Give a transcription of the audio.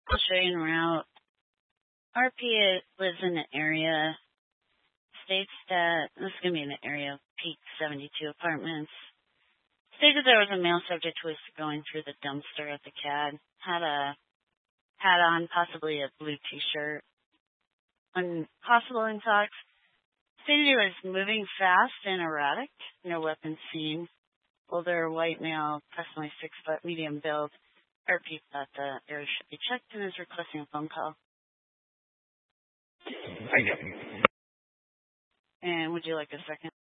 I'll show you en route. RP lives in the area. States that this is going to be in the area of Peak 72 Apartments. Stated there was a male subject who was going through the dumpster at the CAD. Had a hat on, possibly a blue t-shirt. When possible in talks, stated he was moving fast and erratic. No weapons seen. Older white male, approximately 6 foot, medium build. RP thought the area should be checked and is requesting a phone call. I got it. And would you like a second?